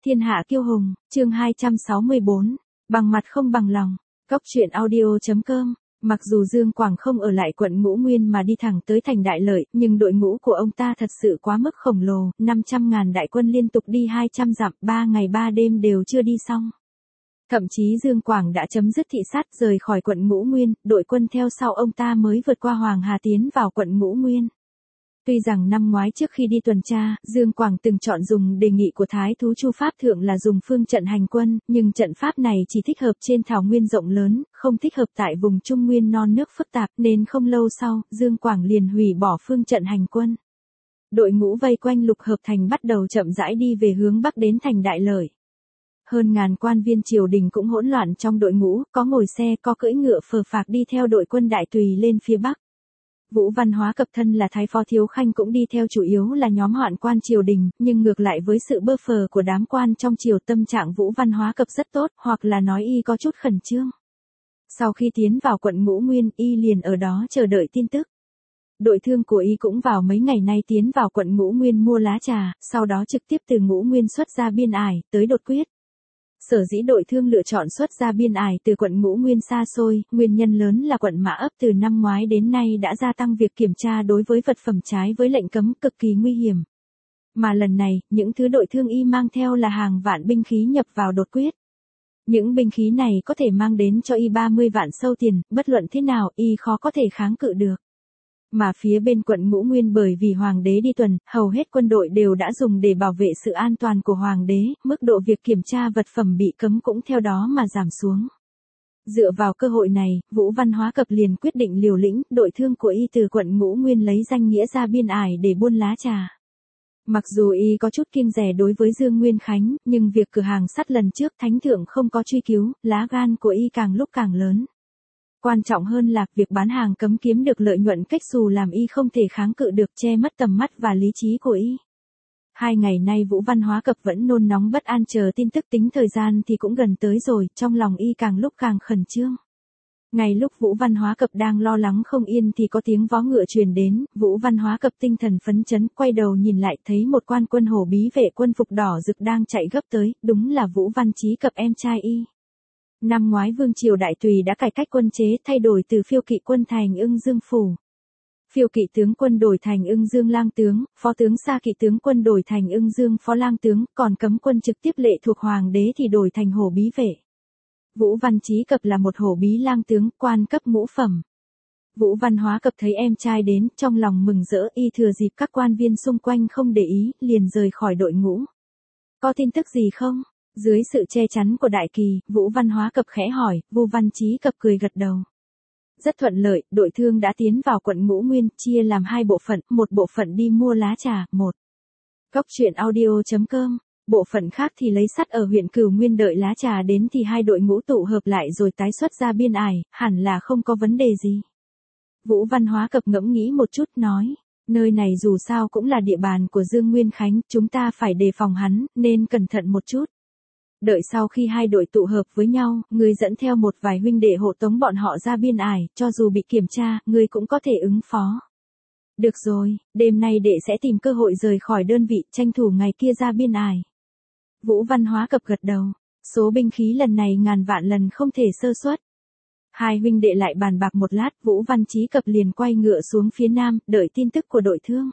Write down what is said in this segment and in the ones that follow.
Thiên hạ kiêu hùng, chương 264, bằng mặt không bằng lòng. Cóc truyện audio.com. Mặc dù Dương Quảng không ở lại quận Ngũ Nguyên mà đi thẳng tới thành Đại Lợi, nhưng đội ngũ của ông ta thật sự quá mức khổng lồ, 500.000 đại quân liên tục đi 200 dặm, 3 ngày 3 đêm đều chưa đi xong. Thậm chí Dương Quảng đã chấm dứt thị sát rời khỏi quận Ngũ Nguyên, đội quân theo sau ông ta mới vượt qua Hoàng Hà tiến vào quận Ngũ Nguyên. Tuy rằng năm ngoái trước khi đi tuần tra, Dương Quảng từng chọn dùng đề nghị của Thái thú Chu Pháp Thượng là dùng phương trận hành quân, nhưng trận pháp này chỉ thích hợp trên thảo nguyên rộng lớn, không thích hợp tại vùng Trung Nguyên non nước phức tạp, nên không lâu sau, Dương Quảng liền hủy bỏ phương trận hành quân. Đội ngũ vây quanh Lục Hợp Thành bắt đầu chậm rãi đi về hướng bắc đến thành Đại Lợi. Hơn ngàn quan viên triều đình cũng hỗn loạn trong đội ngũ, có ngồi xe, có cưỡi ngựa phờ phạc đi theo đội quân Đại Tùy lên phía bắc. Vũ Văn Hóa Cập thân là Thái Phó Thiếu Khanh cũng đi theo, chủ yếu là nhóm hoạn quan triều đình, nhưng ngược lại với sự bơ phờ của đám quan trong triều, tâm trạng Vũ Văn Hóa Cập rất tốt, hoặc là nói y có chút khẩn trương. Sau khi tiến vào quận Ngũ Nguyên, y liền ở đó chờ đợi tin tức. Đội thương của y cũng vào mấy ngày nay tiến vào quận Ngũ Nguyên mua lá trà, sau đó trực tiếp từ Ngũ Nguyên xuất ra Biên Ải, tới đột quyết. Sở dĩ đội thương lựa chọn xuất ra Biên Ải từ quận Ngũ Nguyên xa xôi, nguyên nhân lớn là quận Mã Ấp từ năm ngoái đến nay đã gia tăng việc kiểm tra đối với vật phẩm trái với lệnh cấm, cực kỳ nguy hiểm. Mà lần này, những thứ đội thương y mang theo là hàng vạn binh khí nhập vào đột quyết. Những binh khí này có thể mang đến cho y 30 vạn sâu tiền, bất luận thế nào y khó có thể kháng cự được. Mà phía bên quận Ngũ Nguyên bởi vì Hoàng đế đi tuần, hầu hết quân đội đều đã dùng để bảo vệ sự an toàn của Hoàng đế, mức độ việc kiểm tra vật phẩm bị cấm cũng theo đó mà giảm xuống. Dựa vào cơ hội này, Vũ Văn Hóa Cập liền quyết định liều lĩnh, đội thương của y từ quận Ngũ Nguyên lấy danh nghĩa ra Biên Ải để buôn lá trà. Mặc dù y có chút kiêng dè đối với Dương Nguyên Khánh, nhưng việc cửa hàng sắt lần trước Thánh Thượng không có truy cứu, lá gan của y càng lúc càng lớn. Quan trọng hơn là, việc bán hàng cấm kiếm được lợi nhuận cách xù làm y không thể kháng cự được, che mất tầm mắt và lý trí của y. 2 ngày nay Vũ Văn Hóa Cập vẫn nôn nóng bất an chờ tin tức, tính thời gian thì cũng gần tới rồi, trong lòng y càng lúc càng khẩn trương. Ngay lúc Vũ Văn Hóa Cập đang lo lắng không yên thì có tiếng vó ngựa truyền đến, Vũ Văn Hóa Cập tinh thần phấn chấn, quay đầu nhìn lại thấy một quan quân hổ bí vệ quân phục đỏ rực đang chạy gấp tới, đúng là Vũ Văn Chí Cập em trai y. Năm ngoái Vương triều Đại Tùy đã cải cách quân chế, thay đổi từ phiêu kỵ quân thành Ưng Dương phủ. Phiêu kỵ tướng quân đổi thành Ưng Dương lang tướng, phó tướng xa kỵ tướng quân đổi thành Ưng Dương phó lang tướng, còn cấm quân trực tiếp lệ thuộc Hoàng đế thì đổi thành hổ bí vệ. Vũ Văn Chí Cập là một hổ bí lang tướng, quan cấp ngũ phẩm. Vũ Văn Hóa Cập thấy em trai đến, trong lòng mừng rỡ, y thừa dịp các quan viên xung quanh không để ý, liền rời khỏi đội ngũ. Có tin tức gì không? Dưới sự che chắn của Đại Kỳ, Vũ Văn Hóa Cập khẽ hỏi, Vũ Văn Chí Cập cười gật đầu. Rất thuận lợi, đội thương đã tiến vào quận Ngũ Nguyên, chia làm 2 bộ phận, một bộ phận đi mua lá trà, Cóc truyện audio.com, bộ phận khác thì lấy sắt ở huyện Cửu Nguyên, đợi lá trà đến thì hai đội ngũ tụ hợp lại rồi tái xuất ra Biên Ải, hẳn là không có vấn đề gì. Vũ Văn Hóa Cập ngẫm nghĩ một chút nói, nơi này dù sao cũng là địa bàn của Dương Nguyên Khánh, chúng ta phải đề phòng hắn, nên cẩn thận một chút. Đợi sau khi hai đội tụ hợp với nhau, ngươi dẫn theo một vài huynh đệ hộ tống bọn họ ra Biên Ải, cho dù bị kiểm tra, ngươi cũng có thể ứng phó. Được rồi, đêm nay đệ sẽ tìm cơ hội rời khỏi đơn vị, tranh thủ ngày kia ra Biên Ải. Vũ Văn Hóa Cập gật đầu, số binh khí lần này ngàn vạn lần không thể sơ suất. Hai huynh đệ lại bàn bạc một lát, Vũ Văn Chí Cập liền quay ngựa xuống phía nam, đợi tin tức của đội thương.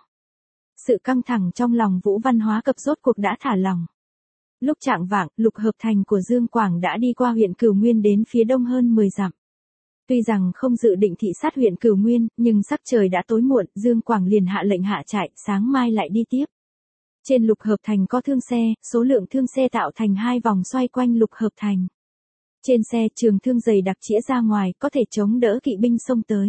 Sự căng thẳng trong lòng Vũ Văn Hóa Cập rốt cuộc đã thả lỏng. Lúc chạng vạng, Lục Hợp Thành của Dương Quảng đã đi qua huyện Cửu Nguyên đến phía đông hơn 10 dặm. Tuy rằng không dự định thị sát huyện Cửu Nguyên, nhưng sắc trời đã tối muộn, Dương Quảng liền hạ lệnh hạ trại, sáng mai lại đi tiếp. Trên Lục Hợp Thành có thương xe, số lượng thương xe tạo thành 2 vòng xoay quanh Lục Hợp Thành. Trên xe trường thương dày đặc chĩa ra ngoài, có thể chống đỡ kỵ binh xông tới.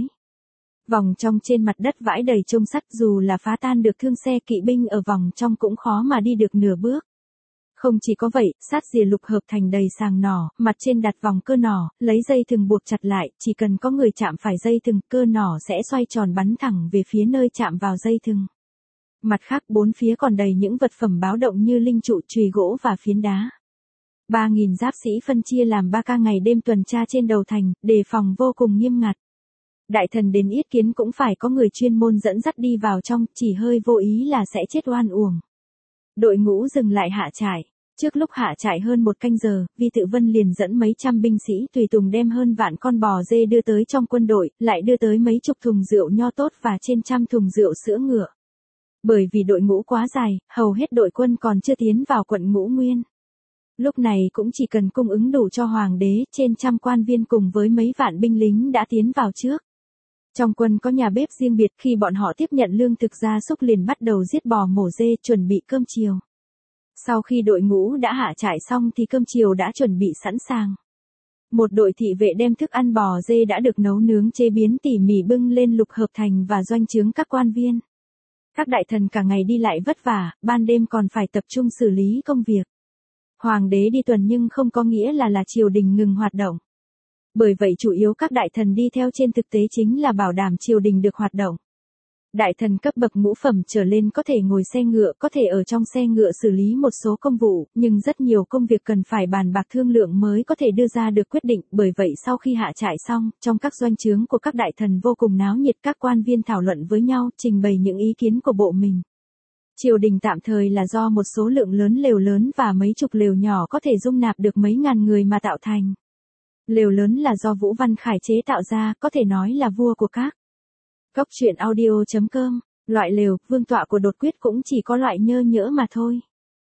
Vòng trong trên mặt đất vãi đầy chông sắt, dù là phá tan được thương xe, kỵ binh ở vòng trong cũng khó mà đi được nửa bước. Không chỉ có vậy, sát rìa Lục Hợp Thành đầy sàng nỏ, mặt trên đặt vòng cơ nỏ, lấy dây thừng buộc chặt lại, chỉ cần có người chạm phải dây thừng, cơ nỏ sẽ xoay tròn bắn thẳng về phía nơi chạm vào dây thừng. Mặt khác, bốn phía còn đầy những vật phẩm báo động như linh trụ, chùy gỗ và phiến đá. 3.000 giáp sĩ phân chia làm 3 ca ngày đêm tuần tra trên đầu thành, đề phòng vô cùng nghiêm ngặt. Đại thần đến yết kiến cũng phải có người chuyên môn dẫn dắt đi vào trong, chỉ hơi vô ý là sẽ chết oan uổng. Đội ngũ dừng lại hạ trại. Trước lúc hạ trại hơn một canh giờ, Vi Tự Vân liền dẫn mấy trăm binh sĩ tùy tùng đem hơn vạn con bò dê đưa tới trong quân đội, lại đưa tới mấy chục thùng rượu nho tốt và trên trăm thùng rượu sữa ngựa. Bởi vì đội ngũ quá dài, hầu hết đội quân còn chưa tiến vào quận Ngũ Nguyên. Lúc này cũng chỉ cần cung ứng đủ cho hoàng đế, trên trăm quan viên cùng với mấy vạn binh lính đã tiến vào trước. Trong quân có nhà bếp riêng biệt, khi bọn họ tiếp nhận lương thực gia súc liền bắt đầu giết bò mổ dê chuẩn bị cơm chiều. Sau khi đội ngũ đã hạ trại xong thì cơm chiều đã chuẩn bị sẵn sàng. Một đội thị vệ đem thức ăn bò dê đã được nấu nướng chế biến tỉ mỉ bưng lên Lục Hợp Thành và doanh trướng các quan viên. Các đại thần cả ngày đi lại vất vả, ban đêm còn phải tập trung xử lý công việc. Hoàng đế đi tuần nhưng không có nghĩa là triều đình ngừng hoạt động. Bởi vậy chủ yếu các đại thần đi theo trên thực tế chính là bảo đảm triều đình được hoạt động. Đại thần cấp bậc ngũ phẩm trở lên có thể ngồi xe ngựa, có thể ở trong xe ngựa xử lý một số công vụ, nhưng rất nhiều công việc cần phải bàn bạc thương lượng mới có thể đưa ra được quyết định. Bởi vậy sau khi hạ trại xong, trong các doanh trướng của các đại thần vô cùng náo nhiệt, các quan viên thảo luận với nhau, trình bày những ý kiến của bộ mình. Triều đình tạm thời là do một số lượng lớn lều lớn và mấy chục lều nhỏ có thể dung nạp được mấy ngàn người mà tạo thành. Lều lớn là do Vũ Văn Khải chế tạo ra, có thể nói là vua của các. Cốc truyện audio.com, loại lều, vương tọa của Đột Quyết cũng chỉ có loại nhơ nhỡ mà thôi.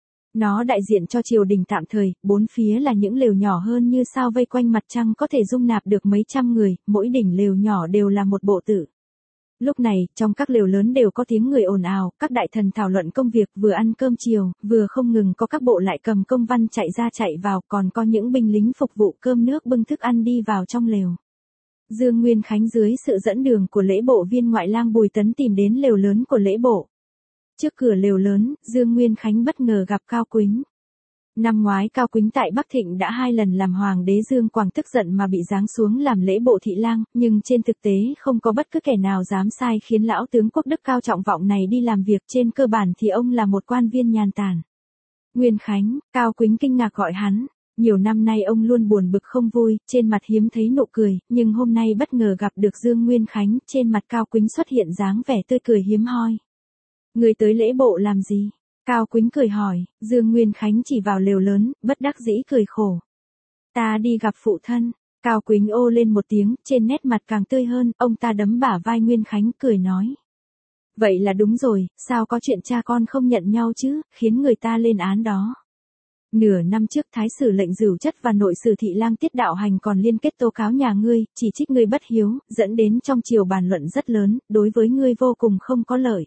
Nó đại diện cho triều đình tạm thời, bốn phía là những lều nhỏ hơn như sao vây quanh mặt trăng có thể dung nạp được mấy trăm người, mỗi đỉnh lều nhỏ đều là một bộ tử. Lúc này, trong các lều lớn đều có tiếng người ồn ào, các đại thần thảo luận công việc, vừa ăn cơm chiều, vừa không ngừng có các bộ lại cầm công văn chạy ra chạy vào, còn có những binh lính phục vụ cơm nước bưng thức ăn đi vào trong lều. Dương Nguyên Khánh dưới sự dẫn đường của lễ bộ viên ngoại lang Bùi Tấn tìm đến lều lớn của lễ bộ. Trước cửa lều lớn, Dương Nguyên Khánh bất ngờ gặp Cao Quýnh. Năm ngoái Cao Quýnh tại Bắc Thịnh đã 2 lần làm hoàng đế Dương Quảng tức giận mà bị giáng xuống làm lễ bộ thị lang, nhưng trên thực tế không có bất cứ kẻ nào dám sai khiến lão tướng quốc đức cao trọng vọng này đi làm việc, trên cơ bản thì ông là một quan viên nhàn tản. Nguyên Khánh, Cao Quýnh kinh ngạc gọi hắn. Nhiều năm nay ông luôn buồn bực không vui, trên mặt hiếm thấy nụ cười, nhưng hôm nay bất ngờ gặp được Dương Nguyên Khánh, trên mặt Cao Quýnh xuất hiện dáng vẻ tươi cười hiếm hoi. Người tới lễ bộ làm gì? Cao Quýnh cười hỏi, Dương Nguyên Khánh chỉ vào lều lớn, bất đắc dĩ cười khổ. Ta đi gặp phụ thân. Cao Quýnh ô lên một tiếng, trên nét mặt càng tươi hơn, ông ta đấm bả vai Nguyên Khánh cười nói. Vậy là đúng rồi, sao có chuyện cha con không nhận nhau chứ, khiến người ta lên án đó. Nửa năm trước Thái sử lệnh Dửu Chất và nội sử thị lang Tiết Đạo Hành còn liên kết tố cáo nhà ngươi, chỉ trích ngươi bất hiếu, dẫn đến trong triều bàn luận rất lớn, đối với ngươi vô cùng không có lợi.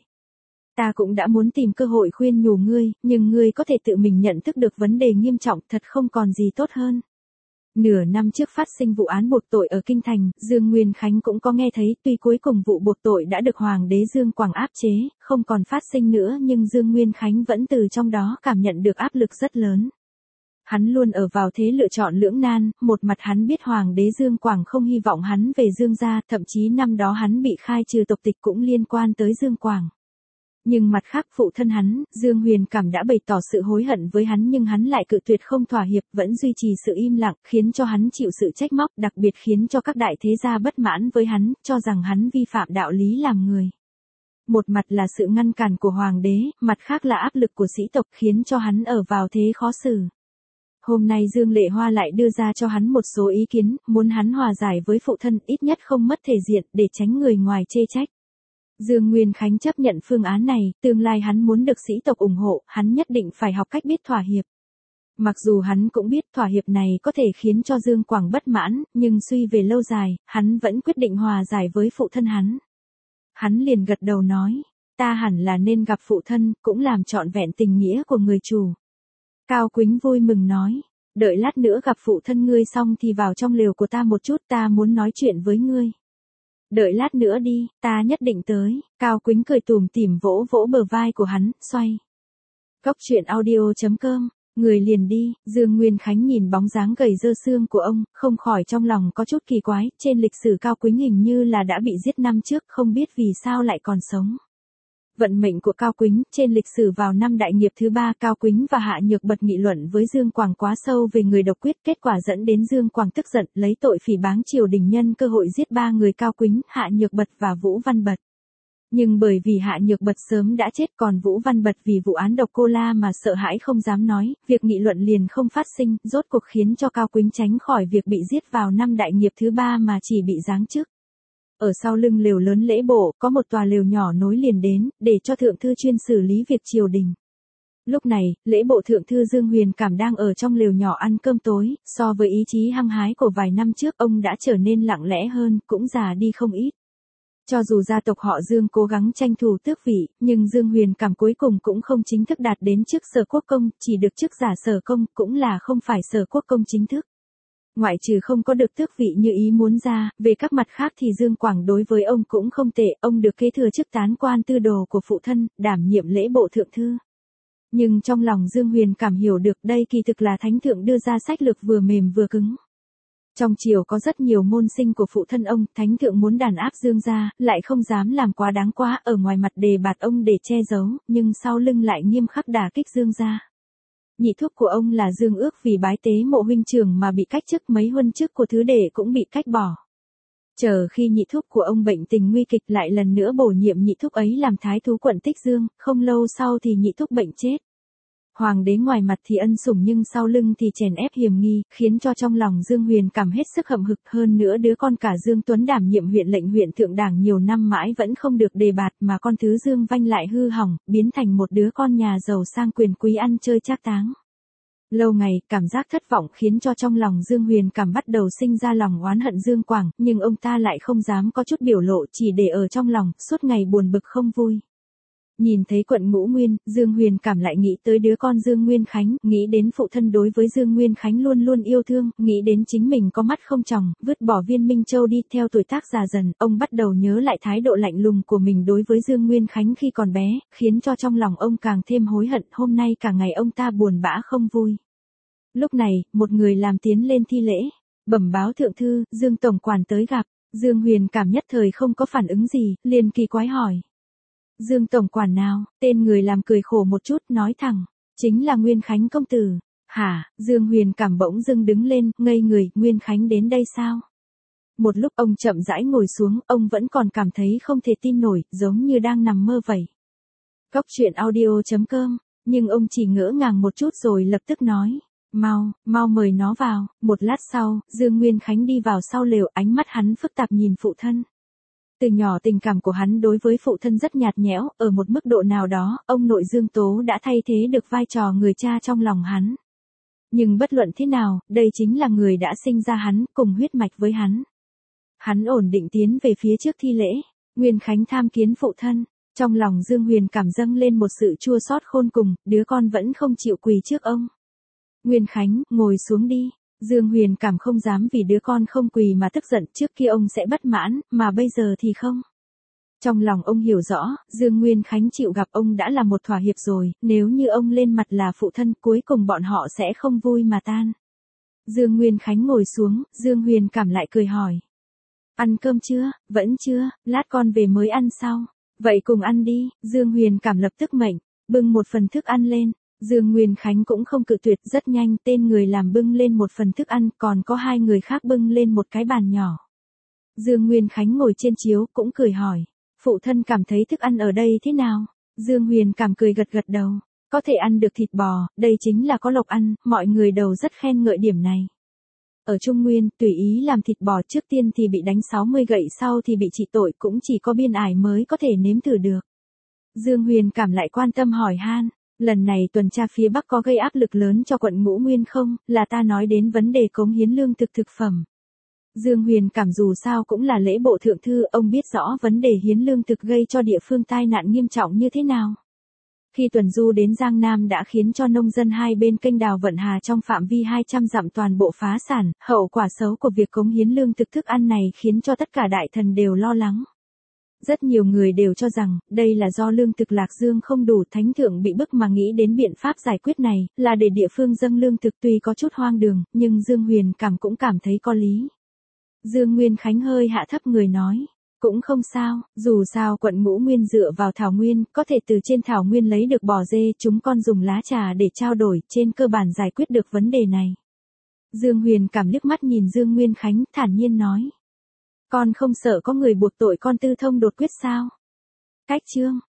Ta cũng đã muốn tìm cơ hội khuyên nhủ ngươi, nhưng ngươi có thể tự mình nhận thức được vấn đề nghiêm trọng, thật không còn gì tốt hơn. Nửa năm trước phát sinh vụ án buộc tội ở Kinh Thành, Dương Nguyên Khánh cũng có nghe thấy, tuy cuối cùng vụ buộc tội đã được Hoàng đế Dương Quảng áp chế, không còn phát sinh nữa, nhưng Dương Nguyên Khánh vẫn từ trong đó cảm nhận được áp lực rất lớn. Hắn luôn ở vào thế lựa chọn lưỡng nan, một mặt hắn biết Hoàng đế Dương Quảng không hy vọng hắn về Dương gia, thậm chí năm đó hắn bị khai trừ tộc tịch cũng liên quan tới Dương Quảng. Nhưng mặt khác phụ thân hắn, Dương Huyền Cảm đã bày tỏ sự hối hận với hắn nhưng hắn lại cự tuyệt không thỏa hiệp, vẫn duy trì sự im lặng, khiến cho hắn chịu sự trách móc, đặc biệt khiến cho các đại thế gia bất mãn với hắn, cho rằng hắn vi phạm đạo lý làm người. Một mặt là sự ngăn cản của Hoàng đế, mặt khác là áp lực của sĩ tộc khiến cho hắn ở vào thế khó xử. Hôm nay Dương Lệ Hoa lại đưa ra cho hắn một số ý kiến, muốn hắn hòa giải với phụ thân, ít nhất không mất thể diện, để tránh người ngoài chê trách. Dương Nguyên Khánh chấp nhận phương án này, tương lai hắn muốn được sĩ tộc ủng hộ, hắn nhất định phải học cách biết thỏa hiệp. Mặc dù hắn cũng biết thỏa hiệp này có thể khiến cho Dương Quảng bất mãn, nhưng suy về lâu dài, hắn vẫn quyết định hòa giải với phụ thân hắn. Hắn liền gật đầu nói, ta hẳn là nên gặp phụ thân, cũng làm trọn vẹn tình nghĩa của người chủ. Cao Quýnh vui mừng nói, đợi lát nữa gặp phụ thân ngươi xong thì vào trong lều của ta một chút, ta muốn nói chuyện với ngươi. Đợi lát nữa đi, ta nhất định tới. Cao Quýnh cười tủm tỉm vỗ vỗ bờ vai của hắn, xoay. Cốc truyện audio.com, người liền đi. Dương Nguyên Khánh nhìn bóng dáng gầy dơ xương của ông, không khỏi trong lòng có chút kỳ quái, trên lịch sử Cao Quýnh hình như là đã bị giết năm trước, không biết vì sao lại còn sống. Vận mệnh của Cao Quýnh, trên lịch sử vào năm đại nghiệp thứ 3, Cao Quýnh và Hạ Nhược Bật nghị luận với Dương Quảng quá sâu về người độc quyết, kết quả dẫn đến Dương Quảng tức giận, lấy tội phỉ báng triều đình nhân cơ hội giết 3 người Cao Quýnh, Hạ Nhược Bật và Vũ Văn Bật. Nhưng bởi vì Hạ Nhược Bật sớm đã chết, còn Vũ Văn Bật vì vụ án độc cola mà sợ hãi không dám nói, việc nghị luận liền không phát sinh, rốt cuộc khiến cho Cao Quýnh tránh khỏi việc bị giết vào năm đại nghiệp thứ 3 mà chỉ bị giáng chức. Ở sau lưng lều lớn lễ bộ, có một tòa lều nhỏ nối liền đến, để cho thượng thư chuyên xử lý việc triều đình. Lúc này, lễ bộ thượng thư Dương Huyền Cảm đang ở trong lều nhỏ ăn cơm tối, so với ý chí hăng hái của vài năm trước, ông đã trở nên lặng lẽ hơn, cũng già đi không ít. Cho dù gia tộc họ Dương cố gắng tranh thủ tước vị, nhưng Dương Huyền Cảm cuối cùng cũng không chính thức đạt đến chức sở quốc công, chỉ được chức giả sở công, cũng là không phải sở quốc công chính thức. Ngoại trừ không có được tước vị như ý muốn ra, về các mặt khác thì Dương Quảng đối với ông cũng không tệ, ông được kế thừa chức tán quan tư đồ của phụ thân, đảm nhiệm lễ bộ thượng thư. Nhưng trong lòng Dương Huyền Cảm hiểu được đây kỳ thực là thánh thượng đưa ra sách lược vừa mềm vừa cứng. Trong triều có rất nhiều môn sinh của phụ thân ông, thánh thượng muốn đàn áp Dương gia, lại không dám làm quá đáng quá, ở ngoài mặt đề bạt ông để che giấu, nhưng sau lưng lại nghiêm khắc đả kích Dương gia. Nhị thúc của ông là Dương Ước vì bái tế mộ huynh trưởng mà bị cách chức, mấy huân chức của thứ đệ cũng bị cách bỏ. Chờ khi nhị thúc của ông bệnh tình nguy kịch lại lần nữa bổ nhiệm nhị thúc ấy làm thái thú quận Tích Dương, không lâu sau thì nhị thúc bệnh chết. Hoàng đế ngoài mặt thì ân sủng nhưng sau lưng thì chèn ép hiềm nghi, khiến cho trong lòng Dương Huyền Cảm hết sức hậm hực, hơn nữa đứa con cả Dương Tuấn đảm nhiệm huyện lệnh huyện thượng đảng nhiều năm mãi vẫn không được đề bạt, mà con thứ Dương Vanh lại hư hỏng, biến thành một đứa con nhà giàu sang quyền quý ăn chơi trác táng. Lâu ngày, cảm giác thất vọng khiến cho trong lòng Dương Huyền Cảm bắt đầu sinh ra lòng oán hận Dương Quảng, nhưng ông ta lại không dám có chút biểu lộ, chỉ để ở trong lòng, suốt ngày buồn bực không vui. Nhìn thấy quận Ngũ Nguyên, Dương Huyền Cảm lại nghĩ tới đứa con Dương Nguyên Khánh, nghĩ đến phụ thân đối với Dương Nguyên Khánh luôn luôn yêu thương, nghĩ đến chính mình có mắt không tròng, vứt bỏ Viên Minh Châu đi. Theo tuổi tác già dần, ông bắt đầu nhớ lại thái độ lạnh lùng của mình đối với Dương Nguyên Khánh khi còn bé, khiến cho trong lòng ông càng thêm hối hận. Hôm nay cả ngày ông ta buồn bã không vui. Lúc này, một người làm tiến lên thi lễ, bẩm báo thượng thư, Dương tổng quản tới gặp. Dương Huyền Cảm nhất thời không có phản ứng gì, liền kỳ quái hỏi. Dương tổng quản nào? Tên người làm cười khổ một chút, nói thẳng, chính là Nguyên Khánh công tử. Hả? Dương Huyền Cảm bỗng dưng đứng lên, ngây người, Nguyên Khánh đến đây sao? Một lúc ông chậm rãi ngồi xuống, ông vẫn còn cảm thấy không thể tin nổi, giống như đang nằm mơ vậy. Cóc truyện audio.com, nhưng ông chỉ ngỡ ngàng một chút rồi lập tức nói, mau mời nó vào. Một lát sau, Dương Nguyên Khánh đi vào sau lều, ánh mắt hắn phức tạp nhìn phụ thân. Từ nhỏ tình cảm của hắn đối với phụ thân rất nhạt nhẽo, ở một mức độ nào đó, ông nội Dương Tố đã thay thế được vai trò người cha trong lòng hắn. Nhưng bất luận thế nào, đây chính là người đã sinh ra hắn, cùng huyết mạch với hắn. Hắn ổn định tiến về phía trước thi lễ, Nguyên Khánh tham kiến phụ thân, trong lòng Dương Huyền Cảm dâng lên một sự chua xót khôn cùng, đứa con vẫn không chịu quỳ trước ông. Nguyên Khánh, ngồi xuống đi. Dương Huyền Cảm không dám vì đứa con không quỳ mà tức giận, trước kia ông sẽ bất mãn, mà bây giờ thì không. Trong lòng ông hiểu rõ, Dương Nguyên Khánh chịu gặp ông đã là một thỏa hiệp rồi, nếu như ông lên mặt là phụ thân cuối cùng bọn họ sẽ không vui mà tan. Dương Nguyên Khánh ngồi xuống, Dương Huyền Cảm lại cười hỏi. Ăn cơm chưa? Vẫn chưa, lát con về mới ăn sau. Vậy cùng ăn đi. Dương Huyền Cảm lập tức mệnh, bưng một phần thức ăn lên. Dương Nguyên Khánh cũng không cự tuyệt, rất nhanh tên người làm bưng lên một phần thức ăn, còn có hai người khác bưng lên một cái bàn nhỏ. Dương Nguyên Khánh ngồi trên chiếu, cũng cười hỏi, phụ thân cảm thấy thức ăn ở đây thế nào? Dương Huyền Cảm cười gật gật đầu, có thể ăn được thịt bò, đây chính là có lộc ăn, mọi người đều rất khen ngợi điểm này. Ở Trung Nguyên, tùy ý làm thịt bò trước tiên thì bị đánh 60 gậy, sau thì bị trị tội, cũng chỉ có biên ải mới có thể nếm thử được. Dương Huyền Cảm lại quan tâm hỏi han. Lần này tuần tra phía Bắc có gây áp lực lớn cho quận Ngũ Nguyên không, là ta nói đến vấn đề cống hiến lương thực thực phẩm. Dương Huyền Cảm dù sao cũng là lễ bộ thượng thư, ông biết rõ vấn đề hiến lương thực gây cho địa phương tai nạn nghiêm trọng như thế nào. Khi tuần du đến Giang Nam đã khiến cho nông dân hai bên kênh đào Vận Hà trong phạm vi 200 dặm toàn bộ phá sản, hậu quả xấu của việc cống hiến lương thực thức ăn này khiến cho tất cả đại thần đều lo lắng. Rất nhiều người đều cho rằng, đây là do lương thực Lạc Dương không đủ, thánh thượng bị bức mà nghĩ đến biện pháp giải quyết này, là để địa phương dâng lương thực, tuy có chút hoang đường, nhưng Dương Huyền Cảm cũng cảm thấy có lý. Dương Nguyên Khánh hơi hạ thấp người nói, cũng không sao, dù sao quận Ngũ Nguyên dựa vào Thảo Nguyên, có thể từ trên Thảo Nguyên lấy được bò dê, chúng con dùng lá trà để trao đổi, trên cơ bản giải quyết được vấn đề này. Dương Huyền Cảm liếc mắt nhìn Dương Nguyên Khánh, thản nhiên nói. Con không sợ có người buộc tội con tư thông đột quyết sao? Cách chương